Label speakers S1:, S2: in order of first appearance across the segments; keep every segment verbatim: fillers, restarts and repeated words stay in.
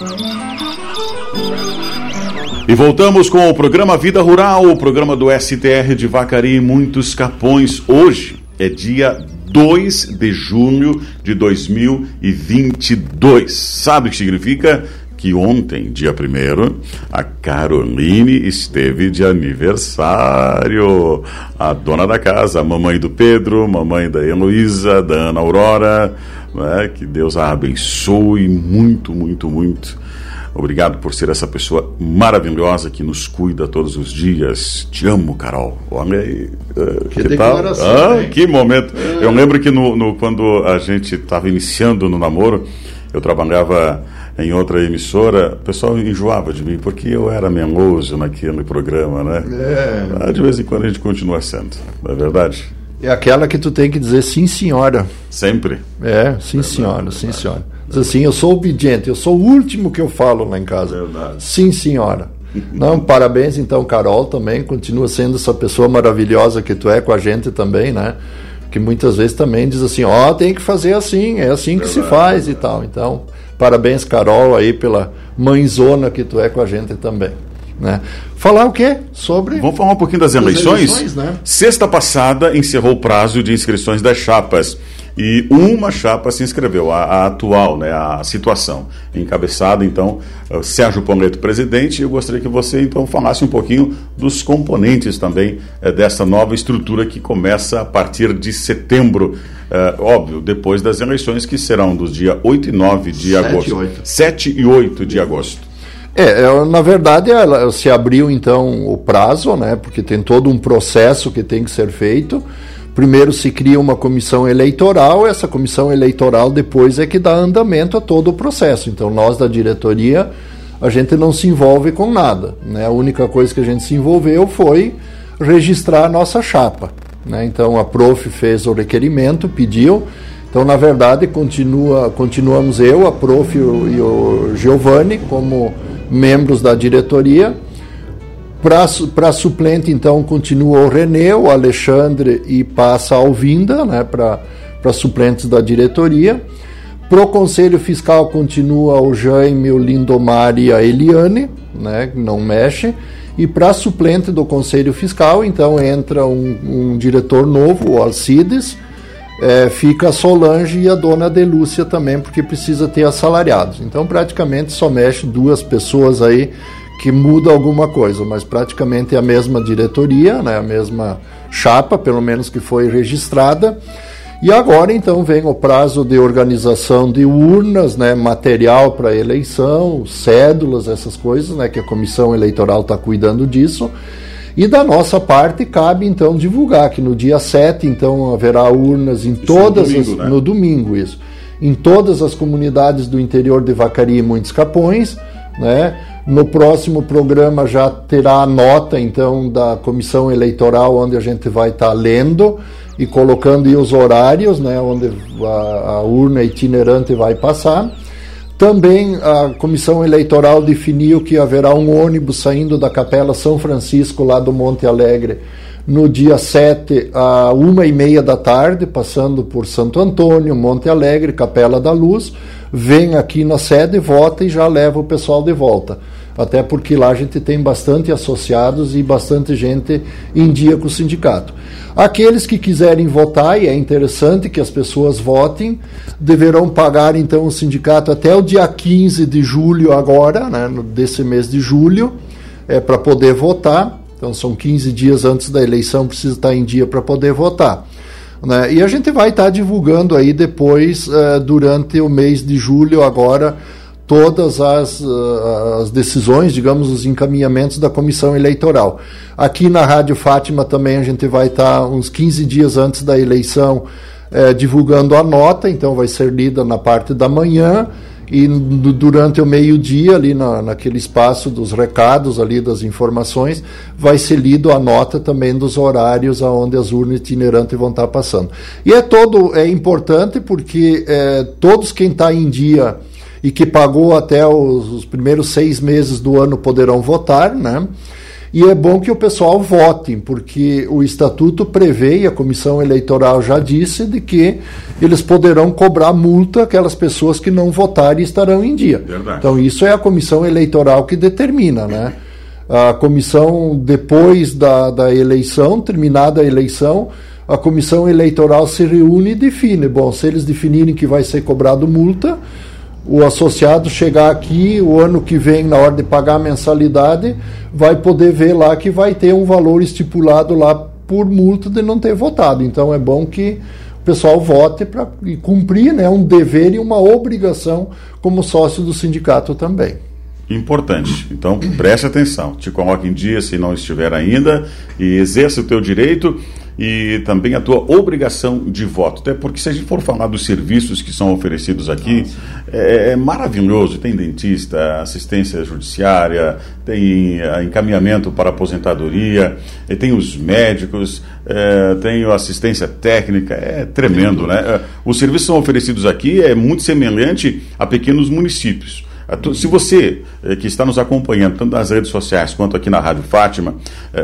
S1: E voltamos com o programa Vida Rural, o programa do S T R de Vacaria e Muitos Capões. Hoje é dia dois de junho de dois mil e vinte e dois. Sabe o que significa? Que ontem, dia primeiro, a Caroline esteve de aniversário. A dona da casa, a mamãe do Pedro, mamãe da Heloísa, da Ana Aurora, né? Que Deus a abençoe muito, muito, muito. Obrigado por ser essa pessoa maravilhosa que nos cuida todos os dias. Te amo, Carol. Olha aí. Uh,
S2: que
S1: que
S2: declaração,
S1: tal? Ah, que momento. É. Eu lembro que no, no, quando a gente estava iniciando no namoro, eu trabalhava em outra emissora, o pessoal enjoava de mim, porque eu era meloso naquele programa, né?
S2: É.
S1: Ah, de vez em quando a gente continua sendo, não é verdade?
S2: É aquela que tu tem que dizer sim, senhora.
S1: Sempre?
S2: É, sim, verdade, senhora, verdade. sim, senhora. Diz assim, eu sou obediente, eu sou o último que eu falo lá em casa. Verdade. Sim, senhora. Não, parabéns então, Carol, também, continua sendo essa pessoa maravilhosa que tu é com a gente também, né? Que muitas vezes também diz assim, ó, oh, tem que fazer assim, é assim que verdade, se faz verdade. E tal. Então, parabéns, Carol, aí pela mãezona que tu é com a gente também. Né? Falar o quê? Sobre...
S1: Vamos falar um pouquinho das eleições? eleições né? Sexta passada encerrou o prazo de inscrições das chapas e uma chapa se inscreveu, a, a atual, né, a situação, encabeçada, então, Sérgio Poleto, presidente. Eu gostaria que você, então, falasse um pouquinho dos componentes também é, dessa nova estrutura que começa a partir de setembro, é, óbvio, depois das eleições que serão dos dias oito e nove de agosto. sete e oito de agosto.
S2: É, na verdade, ela, se abriu então o prazo, né, porque tem todo um processo que tem que ser feito. Primeiro se cria uma comissão eleitoral, essa comissão eleitoral depois é que dá andamento a todo o processo. Então nós da diretoria, a gente não se envolve com nada, né? A única coisa que a gente se envolveu foi registrar a nossa chapa, né? Então a Prof fez o requerimento, pediu. Então, na verdade, continua, continuamos eu, a Prof e o, e o Giovanni como membros da diretoria. Para suplente, então, continua o Renê, o Alexandre e passa a Alvinda, né, para suplentes da diretoria. Para o Conselho Fiscal continua o Jaime, o Lindomar e a Eliane, né, não mexe. E para suplente do Conselho Fiscal, então, entra um, um diretor novo, o Alcides, é, fica a Solange e a dona Delúcia também, porque precisa ter assalariados. Então, praticamente, só mexe duas pessoas aí, que muda alguma coisa, mas praticamente é a mesma diretoria, né, a mesma chapa, pelo menos que foi registrada. E agora, então, vem o prazo de organização de urnas, né, material para eleição, cédulas, essas coisas, né, que a comissão eleitoral está cuidando disso. E da nossa parte, cabe, então, divulgar que no dia sete, então, haverá urnas em isso todas no domingo, as... Né? No domingo, isso. Em todas as comunidades do interior de Vacaria e Muitos Capões, né? No próximo programa já terá a nota, então, da comissão eleitoral, onde a gente vai estar tá lendo e colocando aí os horários, né, onde a, a urna itinerante vai passar. Também a comissão eleitoral definiu que haverá um ônibus saindo da Capela São Francisco, lá do Monte Alegre, no dia sete, a uma e meia da tarde, passando por Santo Antônio, Monte Alegre, Capela da Luz, vem aqui na sede, vota e já leva o pessoal de volta. Até porque lá a gente tem bastante associados e bastante gente em dia com o sindicato. Aqueles que quiserem votar, e é interessante que as pessoas votem, deverão pagar então o sindicato até o dia quinze de julho agora, né, desse mês de julho, é, para poder votar. Então são quinze dias antes da eleição, precisa estar em dia para poder votar. Né? E a gente vai estar divulgando aí depois, uh, durante o mês de julho agora, todas as, uh, as decisões, digamos, os encaminhamentos da comissão eleitoral. Aqui na Rádio Fátima também a gente vai estar uns quinze dias antes da eleição uh, divulgando a nota, então vai ser lida na parte da manhã e no, durante o meio-dia, ali na, naquele espaço dos recados, ali das informações, vai ser lido a nota também dos horários aonde as urnas itinerantes vão estar passando. E é todo, é importante porque é, todos quem está em dia e que pagou até os, os primeiros seis meses do ano poderão votar, né? E é bom que o pessoal vote, porque o estatuto prevê, e a comissão eleitoral já disse, de que eles poderão cobrar multa aquelas pessoas que não votarem e estarão em dia.
S1: Verdade.
S2: Então isso é a comissão eleitoral que determina, né? A comissão, depois da, da eleição, terminada a eleição, a comissão eleitoral se reúne e define. Bom, se eles definirem que vai ser cobrado multa, o associado chegar aqui o ano que vem, na hora de pagar a mensalidade, vai poder ver lá que vai ter um valor estipulado lá por multa de não ter votado. Então é bom que o pessoal vote para cumprir, né, um dever e uma obrigação como sócio do sindicato também.
S1: Importante. Então, preste atenção. Te coloque em dia se não estiver ainda e exerça o teu direito e também a tua obrigação de voto. Até porque se a gente for falar dos serviços que são oferecidos aqui, é, é maravilhoso. Tem dentista, assistência judiciária, tem uh, encaminhamento para aposentadoria, tem os médicos, é, tem a assistência técnica, é tremendo, né? Os serviços que são oferecidos aqui é muito semelhante a pequenos municípios. Se você que está nos acompanhando, tanto nas redes sociais quanto aqui na Rádio Fátima,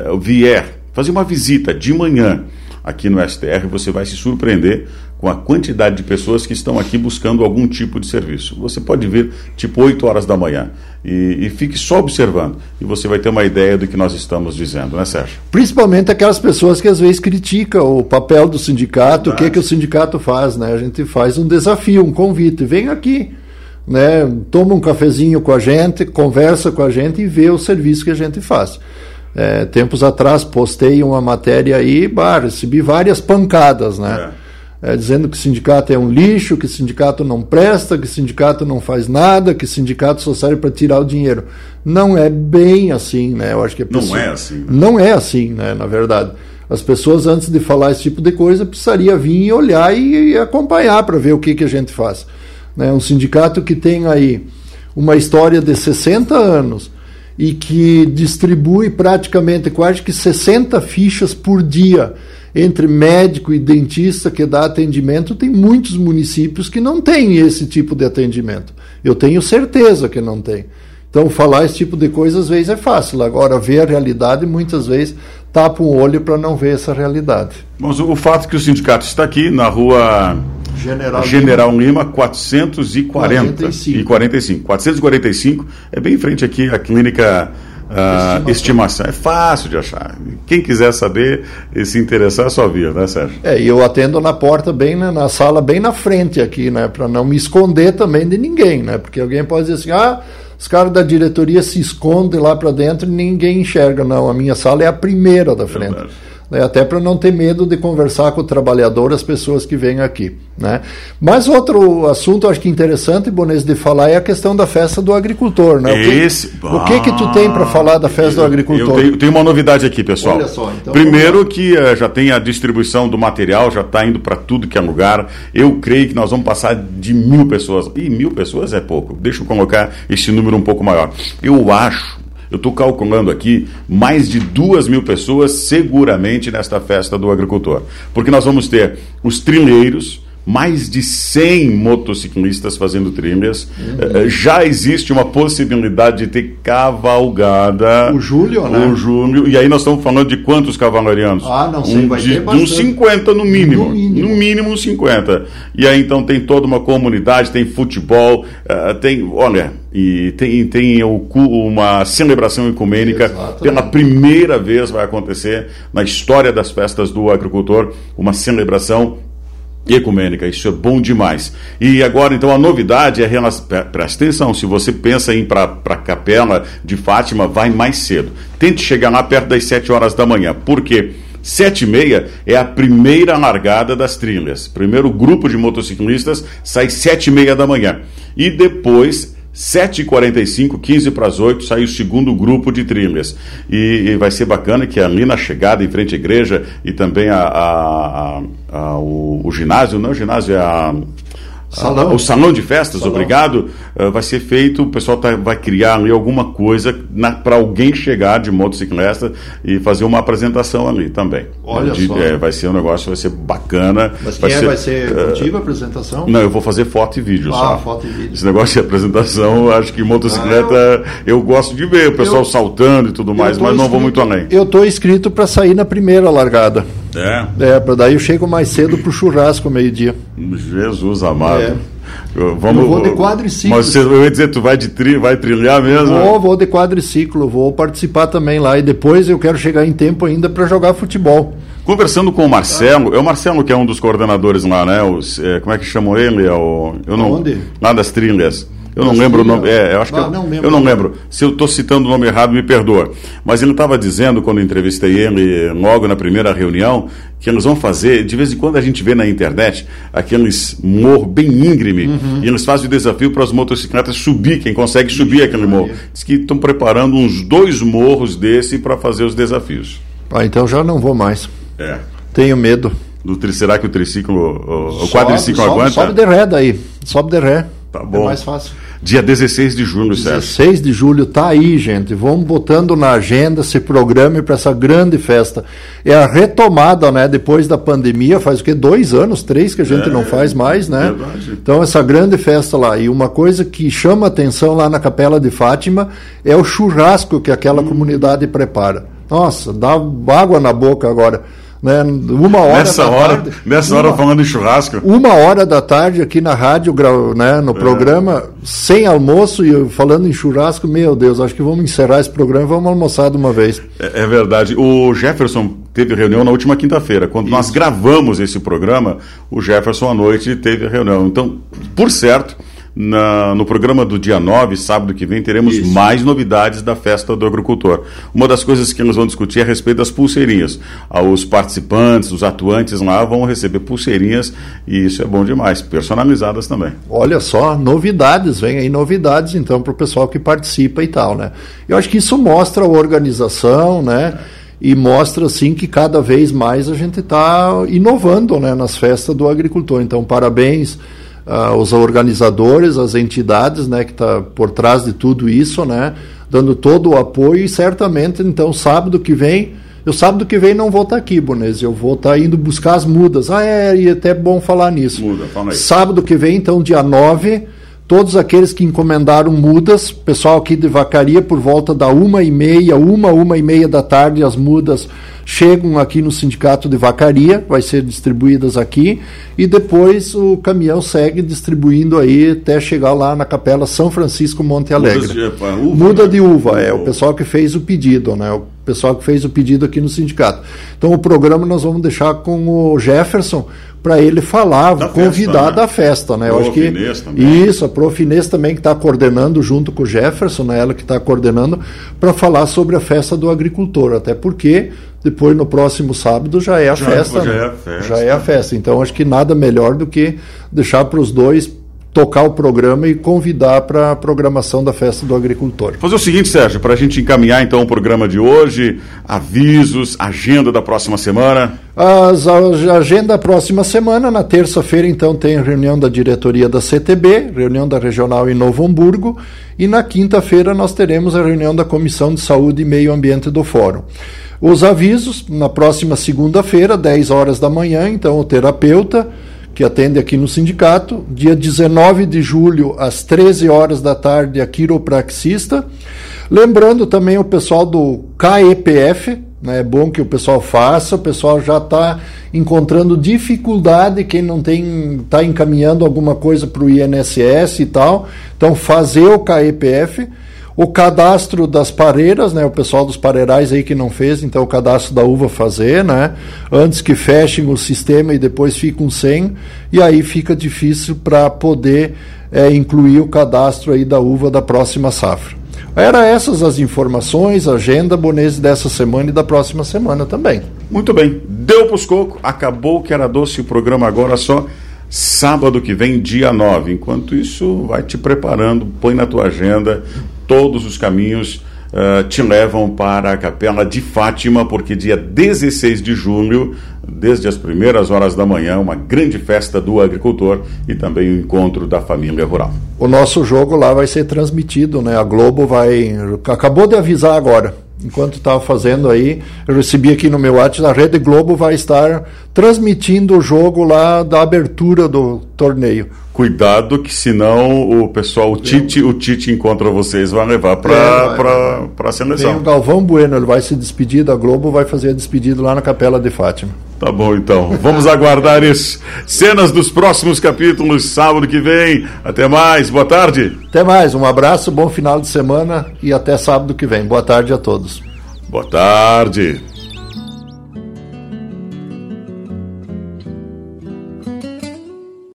S1: vier fazer uma visita de manhã aqui no S T R, você vai se surpreender com a quantidade de pessoas que estão aqui buscando algum tipo de serviço. Você pode vir tipo oito horas da manhã e, e fique só observando e você vai ter uma ideia do que nós estamos dizendo, né, Sérgio?
S2: Principalmente aquelas pessoas que às vezes criticam o papel do sindicato, o que, que o sindicato faz, né? A gente faz um desafio, um convite, vem aqui, né, toma um cafezinho com a gente, conversa com a gente e vê o serviço que a gente faz. É, tempos atrás postei uma matéria aí, bah, recebi várias pancadas, né? É. É, dizendo que o sindicato é um lixo, que o sindicato não presta, que o sindicato não faz nada, que o sindicato só serve para tirar o dinheiro. Não é bem assim, né? Eu acho que a pessoa...
S1: Não é assim. Né?
S2: Não é assim, né? Na verdade. As pessoas, antes de falar esse tipo de coisa, precisariam vir e olhar e, e acompanhar para ver o que, que a gente faz. Né, um sindicato que tem aí uma história de sessenta anos e que distribui praticamente quase que sessenta fichas por dia entre médico e dentista que dá atendimento, tem muitos municípios que não têm esse tipo de atendimento. Eu tenho certeza que não tem. Então falar esse tipo de coisa às vezes é fácil, agora ver a realidade muitas vezes tapa um olho para não ver essa realidade.
S1: Mas o fato é que o sindicato está aqui na rua General, General Lima, Lima quatrocentos e quarenta e quarenta e cinco. quatrocentos e quarenta e cinco é bem em frente aqui à clínica uh, estimação. estimação. É fácil de achar. Quem quiser saber e se interessar, é só vir, né, Sérgio?
S2: É, e eu atendo na porta, bem né, na sala, bem na frente aqui, né, para não me esconder também de ninguém, né, porque alguém pode dizer assim, ah, os caras da diretoria se escondem lá para dentro e ninguém enxerga. Não, a minha sala é a primeira da frente. Verdade. Até para não ter medo de conversar com o trabalhador, as pessoas que vêm aqui, né? Mas outro assunto, acho que interessante, Bonês, de falar é a questão da festa do agricultor, né? O que,
S1: Esse...
S2: o que que tu tem para falar da festa
S1: eu,
S2: do agricultor?
S1: Eu tenho, tenho uma novidade aqui, pessoal.
S2: Olha só, então,
S1: primeiro que uh, já tem a distribuição do material, já está indo para tudo que é lugar. Eu creio que nós vamos passar de mil pessoas. E mil pessoas é pouco. Deixa eu colocar esse número um pouco maior. Eu acho... Eu estou calculando aqui mais de duas mil pessoas seguramente nesta festa do agricultor. Porque nós vamos ter os trilheiros, mais de cem motociclistas fazendo trilhas. Uhum. Já existe uma possibilidade de ter cavalgada.
S2: O Júlio, né?
S1: O Júlio. E aí nós estamos falando de quantos cavalarianos?
S2: Ah, não sei,
S1: um,
S2: vai
S1: de,
S2: ter bastante.
S1: De uns cinquenta no mínimo.
S2: No mínimo.
S1: No mínimo uns cinquenta. E aí então tem toda uma comunidade, tem futebol, uh, tem, olha, e tem, tem o, uma celebração ecumênica. Exatamente. Pela primeira vez vai acontecer na história das festas do agricultor, uma celebração ecumênica, isso é bom demais. E agora, então, a novidade é relação... Presta atenção, se você pensa em ir para a Capela de Fátima, vai mais cedo. Tente chegar lá perto das sete horas da manhã. Por quê? Sete e meia é a primeira largada das trilhas. Primeiro grupo de motociclistas sai sete e meia da manhã. E depois... sete e quarenta e cinco, quinze para as oito, sai o segundo grupo de trilhas. E, e vai ser bacana que ali na chegada, em frente à igreja, e também a, a, a, a, o, o ginásio, não o ginásio, é a,
S2: Salão.
S1: Ah, o salão de festas,
S2: Salão.
S1: obrigado, uh, vai ser feito, o pessoal tá, vai criar ali alguma coisa para alguém chegar de motocicleta e fazer uma apresentação ali também.
S2: Olha
S1: de,
S2: só.
S1: É, vai ser um negócio, vai ser bacana.
S2: Mas
S1: vai
S2: quem
S1: ser,
S2: é? Vai ser
S1: uh,
S2: contigo a apresentação?
S1: Não, eu vou fazer foto e vídeo
S2: ah,
S1: só.
S2: foto e vídeo.
S1: Esse negócio de apresentação, eu acho que motocicleta, ah, eu... eu gosto de ver o pessoal eu... saltando e tudo mais, mas não
S2: inscrito,
S1: vou muito além.
S2: Eu estou inscrito para sair na primeira largada.
S1: É?
S2: É, para daí eu chego mais cedo pro churrasco, meio-dia.
S1: Jesus amado.
S2: É.
S1: Eu, vamos,
S2: eu vou de quadriciclo.
S1: Mas você, eu ia dizer, tu vai, de tri, vai trilhar mesmo?
S2: Vou, vou de quadriciclo, vou participar também lá. E depois eu quero chegar em tempo ainda para jogar futebol.
S1: Conversando com o Marcelo, ah. é o Marcelo que é um dos coordenadores lá, né? Os, é, como é que chamam ele? É o, eu não,
S2: Onde?
S1: Lá das trilhas. Eu não lembro o nome. É, eu acho
S2: ah,
S1: que
S2: não
S1: eu, eu não lembro. Se eu estou citando o nome errado, me perdoa. Mas ele estava dizendo, quando eu entrevistei ele, logo na primeira reunião, que eles vão fazer, de vez em quando a gente vê na internet, aqueles morros bem íngreme, uhum. e eles fazem o desafio para as motocicletas subir, quem consegue subir aquele morro. Diz que estão preparando uns dois morros desse para fazer os desafios.
S2: Ah, então já não vou mais.
S1: É.
S2: Tenho medo.
S1: Do, será que o triciclo, o, o
S2: sobe,
S1: quadriciclo
S2: sobe,
S1: aguenta?
S2: Sobe de ré daí. Sobe de ré.
S1: Tá bom.
S2: É mais fácil.
S1: Dia dezesseis de julho, Sérgio.
S2: dezesseis de julho, tá aí, gente. Vamos botando na agenda esse programa para essa grande festa. É a retomada, né? Depois da pandemia, faz o quê? Dois anos, três que a gente é, não faz mais, né?
S1: Verdade.
S2: Então, essa grande festa lá. E uma coisa que chama atenção lá na Capela de Fátima é o churrasco que aquela hum. comunidade prepara. Nossa, dá água na boca agora. Né, uma hora
S1: nessa
S2: da
S1: hora,
S2: tarde,
S1: nessa
S2: uma,
S1: hora falando em churrasco.
S2: Uma hora da tarde aqui na rádio, né, no é. programa, sem almoço e falando em churrasco, meu Deus, acho que vamos encerrar esse programa e vamos almoçar de uma vez.
S1: É, é verdade. O Jefferson teve reunião na última quinta-feira. Quando Isso. nós gravamos esse programa, o Jefferson à noite teve reunião. Então, por certo, Na, no programa do dia nove, sábado que vem, teremos Isso. mais novidades da festa do agricultor. Uma das coisas que nós vamos discutir é a respeito das pulseirinhas. Os participantes, os atuantes lá vão receber pulseirinhas e isso é bom demais, personalizadas também.
S2: Olha só, novidades, vem aí novidades então para o pessoal que participa e tal, né? Eu acho que isso mostra a organização, né? E mostra assim que cada vez mais a gente está inovando, né, nas festas do agricultor. Então, parabéns Uh, os organizadores, as entidades, né, que está por trás de tudo isso, né, dando todo o apoio e certamente, então, sábado que vem, eu sábado que vem não vou estar aqui, Bonese, eu vou estar indo buscar as mudas. Ah, é, e até bom falar nisso.
S1: Muda, fala aí.
S2: Sábado que vem, então, dia nove, todos aqueles que encomendaram mudas, pessoal aqui de Vacaria, por volta da uma e meia, uma, uma e meia da tarde, as mudas chegam aqui no Sindicato de Vacaria, vai ser distribuídas aqui, e depois o caminhão segue distribuindo aí até chegar lá na Capela São Francisco Monte Alegre.
S1: De, uva,
S2: Muda de uva, é o pessoal que fez o pedido, né? O pessoal que fez o pedido aqui no sindicato. Então o programa nós vamos deixar com o Jefferson para ele falar, da convidar festa, né? da festa, né? Eu acho que também. Isso, a Profinês também que está coordenando junto com o Jefferson, né? Ela que está coordenando para falar sobre a festa do agricultor, até porque depois no próximo sábado já é a
S1: já,
S2: festa,
S1: já
S2: né?
S1: é a festa.
S2: Já é a festa. Então acho que nada melhor do que deixar para os dois tocar o programa e convidar para a programação da festa do agricultor.
S1: Fazer o seguinte, Sérgio, para a gente encaminhar então o programa de hoje, avisos, agenda da próxima semana.
S2: As, a agenda da próxima semana, na terça-feira então tem reunião da diretoria da C T B, reunião da regional em Novo Hamburgo, e na quinta-feira nós teremos a reunião da Comissão de Saúde e Meio Ambiente do Fórum. Os avisos, na próxima segunda-feira, dez horas da manhã, então o terapeuta que atende aqui no sindicato, dia dezenove de julho, às treze horas da tarde, a quiropraxista. Lembrando também o pessoal do K E P F, né, é bom que o pessoal faça, o pessoal já está encontrando dificuldade, quem não tem, está encaminhando alguma coisa para o I N S S e tal, então fazer o K E P F. O cadastro das pareiras, né, o pessoal dos pareirais aí que não fez, então o cadastro da uva fazer, né, antes que fechem o sistema e depois ficam sem, e aí fica difícil para poder é, incluir o cadastro aí da uva da próxima safra. Era essas as informações, agenda Bonese dessa semana e da próxima semana também.
S1: Muito bem, deu pros cocos, acabou que era doce o programa agora só sábado que vem, dia nove. Enquanto isso, vai te preparando, põe na tua agenda todos os caminhos uh, te levam para a Capela de Fátima, porque dia dezesseis de junho, desde as primeiras horas da manhã, uma grande festa do agricultor e também o encontro da família rural.
S2: O nosso jogo lá vai ser transmitido, né? A Globo vai... Acabou de avisar agora. Enquanto estava fazendo aí, eu recebi aqui no meu WhatsApp, a Rede Globo vai estar transmitindo o jogo lá da abertura do torneio.
S1: Cuidado que senão o pessoal, o Tite, o Tite encontra vocês, vai levar para é, a seleção.
S2: Tem o Galvão Bueno, ele vai se despedir da Globo, vai fazer a despedida lá na Capela de Fátima.
S1: Tá bom, então. Vamos aguardar isso. Cenas dos próximos capítulos, sábado que vem. Até mais. Boa tarde.
S2: Até mais. Um abraço, bom final de semana e até sábado que vem. Boa tarde a todos.
S1: Boa tarde.